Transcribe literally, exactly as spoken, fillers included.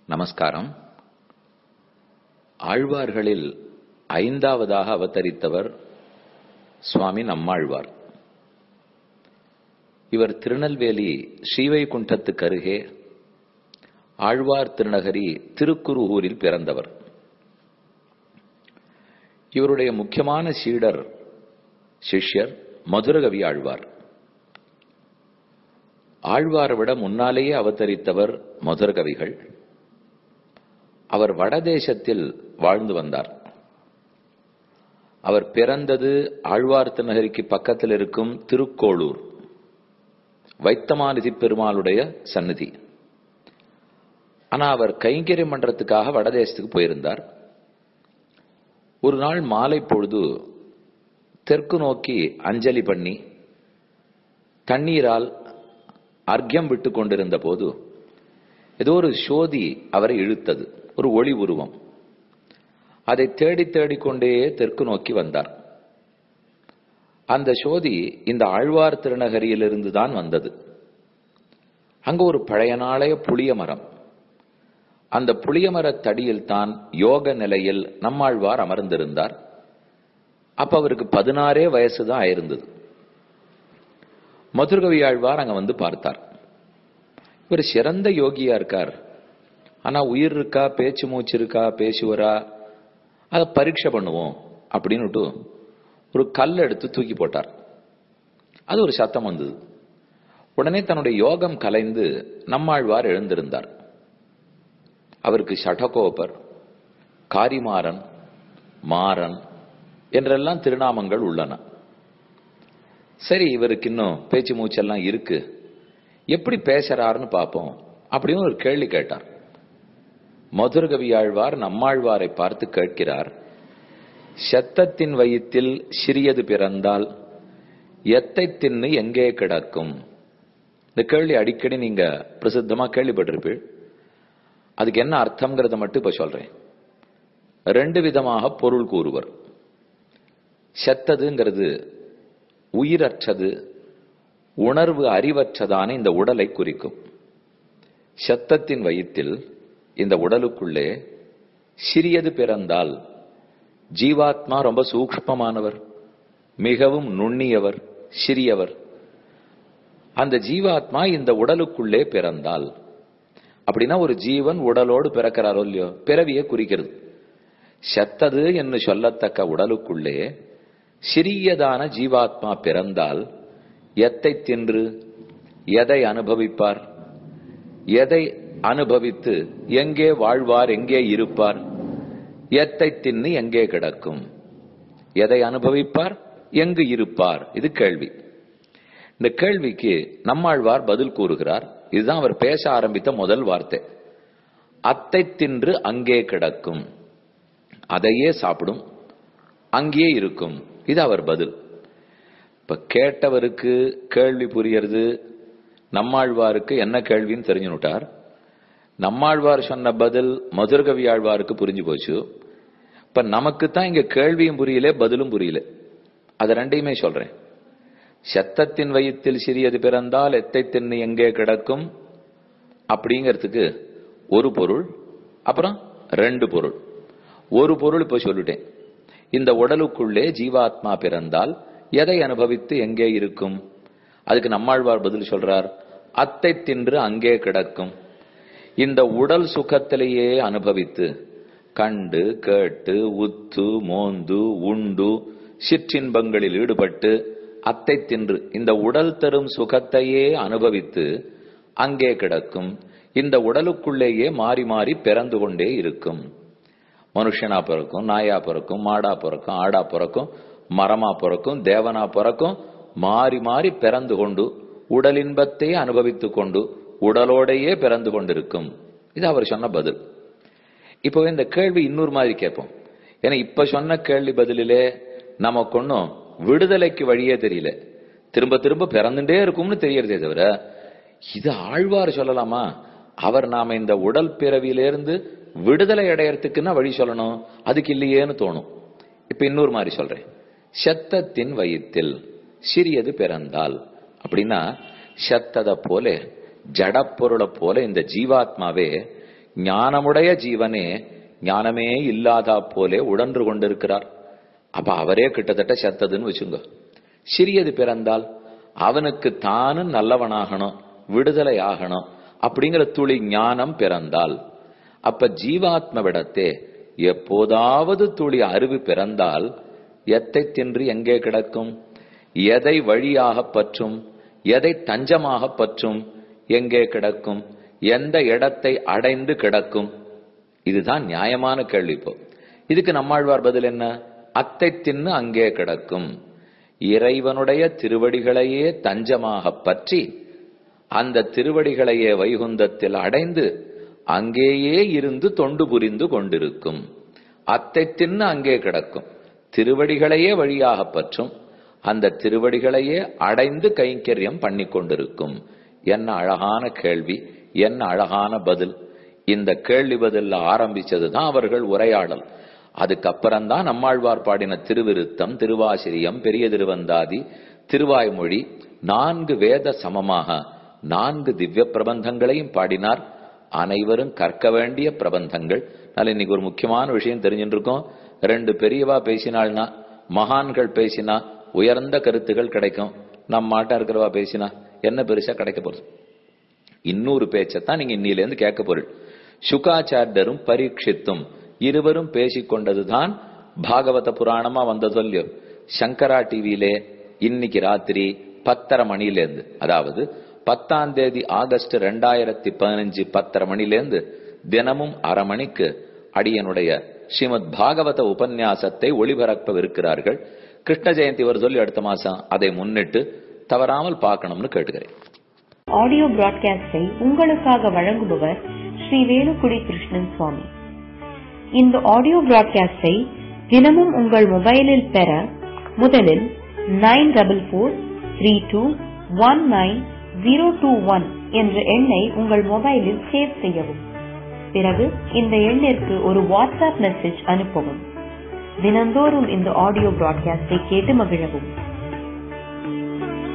நமஸ்காரம். ஆழ்வார்களில் ஐந்தாவதாக அவதரித்தவர் சுவாமி நம்மாழ்வார். இவர் திருநெல்வேலி ஸ்ரீவைகுண்டத்துக்கு அருகே ஆழ்வார் திருநகரி திருக்குருகூரில் பிறந்தவர். இவருடைய முக்கியமான சீடர் சிஷ்யர் மதுரகவி ஆழ்வார். ஆழ்வாரை விட முன்னாலேயே அவதரித்தவர் மதுரகவிகள். அவர் வடதேசத்தில் வாழ்ந்து வந்தார். அவர் பிறந்தது ஆழ்வார் திருநகரிக்கு பக்கத்தில் இருக்கும் திருக்கோளூர், வைத்தமாநிதி பெருமாளுடைய சந்நிதி. ஆனா அவர் கைங்கரிய மன்றத்துக்காக வடதேசத்துக்கு போயிருந்தார். ஒரு நாள் மாலை பொழுது தெற்கு நோக்கி அஞ்சலி பண்ணி தண்ணீரால் அர்க்கியம் விட்டு கொண்டிருந்த போது ஏதோ ஒரு சோதி அவரை இழுத்தது, ஒரு ஒளி உருவம். அதை தேடி தேடிக்கொண்டே தெற்கு நோக்கி வந்தார். அந்த சோதி இந்த ஆழ்வார் திருநகரியிலிருந்து தான் வந்தது. அங்க ஒரு பழைய நாளைய புளிய மரம், அந்த புளிய மரத்தடியில் தான் யோக நிலையில் நம்மாழ்வார் அமர்ந்திருந்தார். அப்ப அவருக்கு பதினாறே வயசுதான் ஆயிருந்தது. மதுரகவி ஆழ்வார் அங்க வந்து பார்த்தார். இவர் சிறந்த யோகியா இருக்கார், ஆனா உயிர் இருக்கா, பேச்சு மூச்சு இருக்கா, பேசுவரா, அதை பரீட்சை பண்ணுவோம் அப்படின்னுட்டு ஒரு கல் எடுத்து தூக்கி போட்டார். அது ஒரு சத்தம் வந்தது. உடனே தன்னுடைய யோகம் கலைந்து நம்மாழ்வார் எழுந்திருந்தார். அவருக்கு ஷடகோபர், காரிமாறன், மாறன் என்றெல்லாம் திருநாமங்கள் உள்ளன. சரி, இவருக்கு இன்னும் பேச்சு மூச்செல்லாம் இருக்கு, எப்படி பேசுறாருன்னு பார்ப்போம் அப்படின்னு ஒரு கேள்வி கேட்டார். மதுரகவி ஆழ்வார் நம்மாழ்வாரை பார்த்து கேட்கிறார், சத்தத்தின் வயிற்றில் சிறியது பிறந்தால் எத்தை தின்னு எங்கே கிடக்கும்? இந்த கேள்வி அடிக்கடி நீங்க பிரசித்தமா கேள்விப்பட்டிருப்பீள். அதுக்கு என்ன அர்த்தம்ங்கிறத மட்டும் இப்ப சொல்றேன். ரெண்டு விதமாக பொருள் கூறுவர். செத்ததுங்கிறது உயிரற்றது, உணர்வு அறிவற்றதான இந்த உடலை குறிக்கும். சத்தத்தின் வயிற்றில் இந்த உடலுக்குள்ளே சிறியது பிறந்தால், ஜீவாத்மா ரொம்ப சூக்ஷ்மமானவர், மிகவும் நுண்ணியவர், சிறியவர். அந்த ஜீவாத்மா இந்த உடலுக்குள்ளே பிறந்தால், அப்படின்னா ஒரு ஜீவன் உடலோடு பிறக்கிறாரோ இல்லையோ, பிறவியை குறிக்கிறது. செத்தது என்று சொல்லத்தக்க உடலுக்குள்ளே சிறியதான ஜீவாத்மா பிறந்தால் எத்தை தின்று எதை அனுபவிப்பார்? எதை அனுபவித்து எங்கே வாழ்வார், எங்கே இருப்பார்? எத்தை தின்னு எங்கே கிடக்கும்? எதை அனுபவிப்பார், எங்கு இருப்பார்? இது கேள்வி. இந்த கேள்விக்கு நம்மாழ்வார் பதில் கூறுகிறார். இதுதான் அவர் பேச ஆரம்பித்த முதல் வார்த்தை. அத்தை தின்று அங்கே கிடக்கும், அதையே சாப்பிடும், அங்கேயே இருக்கும். இது அவர் பதில். இப்ப கேட்டவருக்கு கேள்வி புரியறது, நம்மாழ்வாருக்கு என்ன கேள்வின்னு தெரிஞ்சுட்டார். நம்மாழ்வார் சொன்ன பதில் மதுரகவி ஆழ்வாருக்கு புரிஞ்சு போச்சு. இப்ப நமக்கு தான் இங்க கேள்வியும் புரியல, பதிலும் புரியல. அது ரெண்டையுமே சொல்றேன். சத்தத்தின் வயிற்றில் சிறியது பிறந்தால் எத்தை தின்னு எங்கே கிடக்கும் அப்படிங்கிறதுக்கு ஒரு பொருள், அப்புறம் ரெண்டு பொருள். ஒரு பொருள் இப்ப சொல்லிட்டேன். இந்த உடலுக்குள்ளே ஜீவாத்மா பிறந்தால் எதை அனுபவித்து எங்கே இருக்கும்? அதுக்கு நம்மாழ்வார் பதில் சொல்றார், அத்தை தின்று அங்கே கிடக்கும். இந்த உடல் சுகத்திலேயே அனுபவித்து கண்டு கேட்டு உத்து மோந்து உண்டு சிற்றின்பங்களில் ஈடுபட்டு அத்தை தின்று இந்த உடல் தரும் சுகத்தையே அனுபவித்து அங்கே கிடக்கும். இந்த உடலுக்குள்ளேயே மாறி மாறி பிறந்து கொண்டே இருக்கும். மனுஷனா பிறக்கும், நாயா பிறக்கும், மாடா பிறக்கும், ஆடா பிறக்கும், மரமா பிறக்கும், தேவனா பிறக்கும், மாறி மாறி பிறந்து கொண்டு உடலின்பத்தை அனுபவித்துக் கொண்டு உடலோடையே பிறந்து கொண்டிருக்கும். இது அவர் சொன்ன பதில். இப்போ இந்த கேள்வி இன்னொரு மாதிரி கேட்போம். ஏன்னா இப்ப சொன்ன கேள்வி பதிலே நமக்கு ஒன்னும் விடுதலைக்கு வழியே தெரியல, திரும்ப திரும்ப பிறந்துட்டே இருக்கும்னு தெரியறதே தவிர இது ஆழ்வார் சொல்லலாமா? அவர் நாம இந்த உடல் பிறவியிலிருந்து விடுதலை அடையறதுக்குன்னா வழி சொல்லணும், அதுக்கு இல்லையேன்னு தோணும். இப்ப இன்னொரு மாதிரி சொல்றேன். சத்தத்தின் வயிற்றில் சிறியது பிறந்தால் அப்படின்னா, சத்ததை போல ஜடப்பொருளை போல இந்த ஜீவாத்மாவே ஞானமுடைய ஜீவனே ஞானமே இல்லாதா போலே உடன்று கொண்டிருக்கிறார். அப்ப அவரே கிட்டத்தட்ட செத்ததுன்னு வச்சுங்க. சிறியது பிறந்தால் அவனுக்கு தானும் நல்லவனாகணும், விடுதலை ஆகணும் அப்படிங்கிற துளி ஞானம் பிறந்தால், அப்ப ஜீவாத்ம விடத்தே எப்போதாவது துளி அறிவு பிறந்தால் எத்தை தின்று எங்கே கிடக்கும், எதை வழியாக பற்றும், எதை தஞ்சமாக பற்றும், எங்கே கிடக்கும், எந்த இடத்தை அடைந்து கிடக்கும்? இதுதான் நியாயமான கேள்வி. இப்போ இதுக்கு நம்மாழ்வார் பதில் என்ன? அத்தை தின்னு அங்கே கிடக்கும். இறைவனுடைய திருவடிகளையே தஞ்சமாக பற்றி அந்த திருவடிகளையே வைகுந்தத்தில் அடைந்து அங்கேயே இருந்து தொண்டு புரிந்து கொண்டிருக்கும். அத்தை தின்னு அங்கே கிடக்கும். திருவடிகளையே வழியாக பற்றும், அந்த திருவடிகளையே அடைந்து கைங்கரியம் பண்ணி கொண்டிருக்கும். என்ன அழகான கேள்வி, என்ன அழகான பதில். இந்த கேள்வி பதில் ஆரம்பிச்சதுதான் அவர்கள் உரையாடல். அதுக்கப்புறம்தான் நம்மாழ்வார் பாடின திருவிருத்தம், திருவாசிரியம், பெரிய திருவந்தாதி, திருவாய்மொழி, நான்கு வேத சமமாக நான்கு திவ்ய பிரபந்தங்களையும் பாடினார். அனைவரும் கற்க வேண்டிய பிரபந்தங்கள். அதனால இன்னைக்கு ஒரு முக்கியமான விஷயம் தெரிஞ்சுட்டு இருக்கோம். ரெண்டு பெரியவா பேசினாள்னா, மகான்கள் பேசினா உயர்ந்த கருத்துகள் கிடைக்கும். நம்ம மாட்டா இருக்கிறவா பேசினா என்ன பெருசா கிடைக்க போறது? இன்னொரு பேச்சத்தான் நீங்க இன்னிலேருந்து கேட்க போறீள். சுகாச்சாரியரும் பரீட்சித்தும் இருவரும் பேசிக்கொண்டதுதான் பாகவத புராணமா வந்த சொல்லியோ. சங்கரா டிவியிலே இன்னைக்கு ராத்திரி பத்தரை மணிலேருந்து, அதாவது பத்தாம் தேதி ஆகஸ்ட் ரெண்டாயிரத்தி பதினஞ்சு பத்தரை மணிலேருந்து தினமும் அரை மணிக்கு அடியனுடைய ஸ்ரீமத் பாகவத உபன்யாசத்தை ஒளிபரப்பவிருக்கிறார்கள். கிருஷ்ண ஜெயந்தி ஒரு சொல்லி அடுத்த மாசம், அதை முன்னிட்டு தவறாமல் பார்க்கணும்னு கேட்டுக்கிறேன். ஆடியோ பிராட்காஸ்டை உங்களுக்காக வழங்குபவர் ஸ்ரீ வேலுக்குடி கிருஷ்ணன் சுவாமி. இந்த ஆடியோ பிராட்காஸ்டை தினமும் உங்கள் மொபைலில் பெற முதலில் nine double four three two one nine zero two one என்ற எண்ணை உங்கள் மொபைலில் சேவ் செய்யவும். பிறகு இந்த எண்ணிற்கு ஒரு வாட்ஸ்அப் மெசேஜ் அனுப்பவும். தினந்தோறும் இந்த ஆடியோ பிராட்காஸ்டை கேட்டு மகிழவும்.